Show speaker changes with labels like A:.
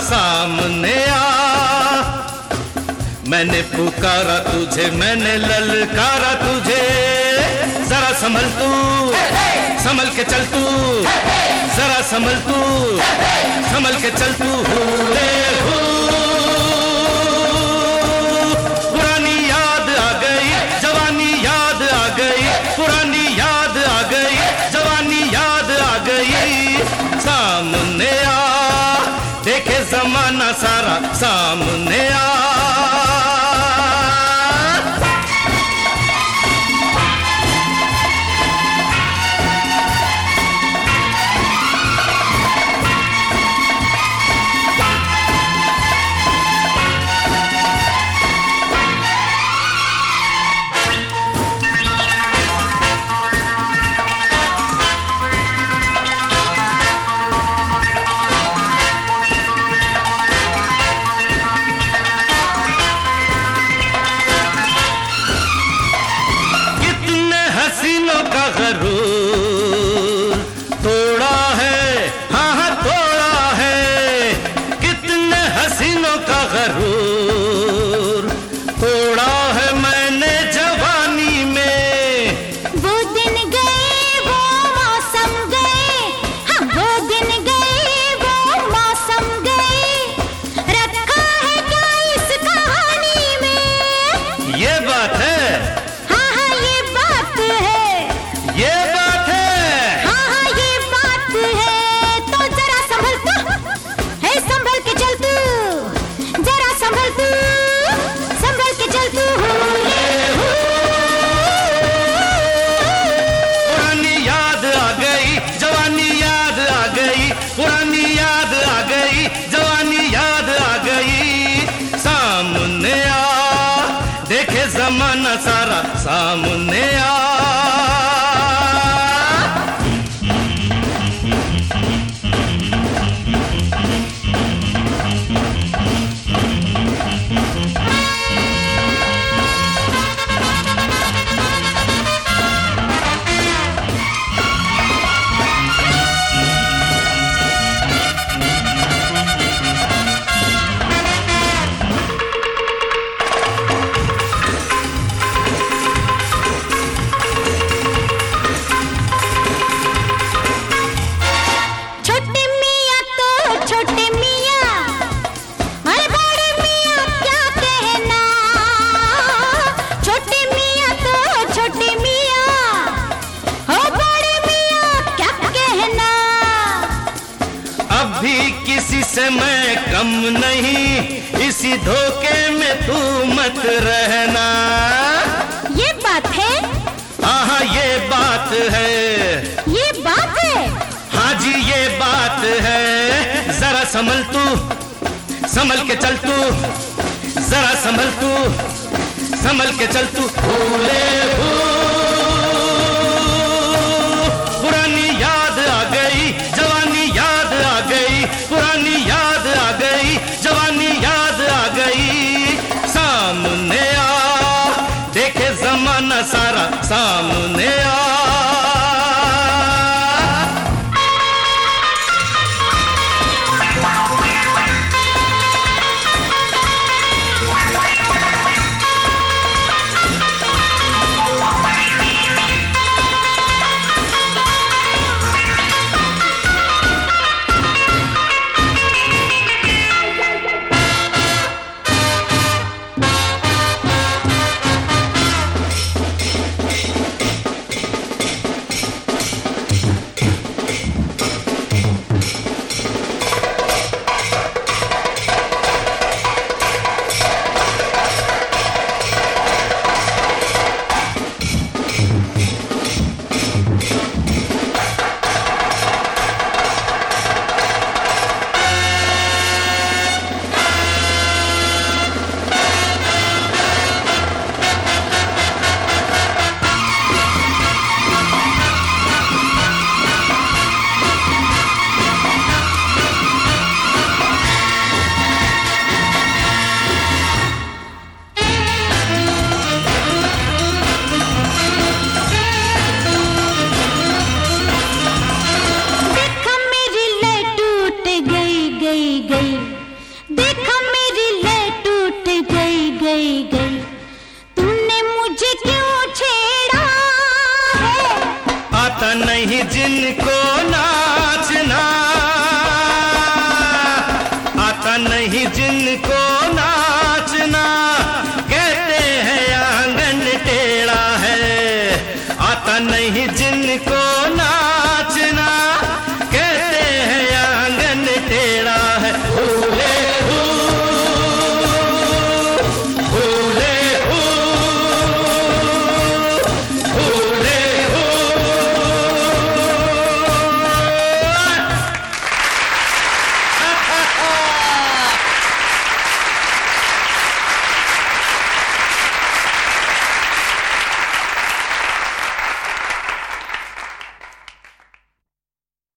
A: सामने आ। मैंने पुकारा तुझे, मैंने ललकारा तुझे, जरा संभल तू, संभल के चल तू, जरा संभल तू, संभल के चल तू। पुरानी याद आ गई, जवानी याद आ गई, पुरानी याद आ गई, जवानी याद आ गई। सामने आ, देखे जमाना सारा, सामने आ। हसीनों का गरूर तोड़ा है, हाँ हाँ तोड़ा है। कितने हसीनों का गरूर तोड़ा है मैंने जवानी में।
B: वो दिन गए वो मौसम गए, हाँ वो दिन गए वो मौसम गए। रखा है क्या इस कहानी में?
A: ये बात है, ये बात है,
B: हाँ हाँ ये बात है। तो जरा संभल तू, है संभल के चल तू, जरा संभल तू, संभल के चल तू।
A: पुरानी याद आ गई, जवानी याद आ गई, पुरानी याद आ गई, जवानी याद आ गई। सामने आ, देखे जमाना सारा, सामने आ। भी किसी से मैं कम नहीं, इसी धोखे में तू मत रहना।
B: ये बात है,
A: हाँ ये बात है,
B: ये बात है,
A: हाँ जी ये बात है। जरा संभल तू, संभल के चल तू, जरा संभल तू, संभल के चल तू। भूले पुरानी याद आ गई, जवानी याद आ गई, पुरानी याद आ गई, जवानी याद आ गई। सामने आ, देखे जमाना सारा, सामने आ। नहीं जिनको नाचना, कहते हैं आंगन टेढ़ा है। आता नहीं जिनको नाचना, कहते हैं आंगन टेढ़ा है। भूले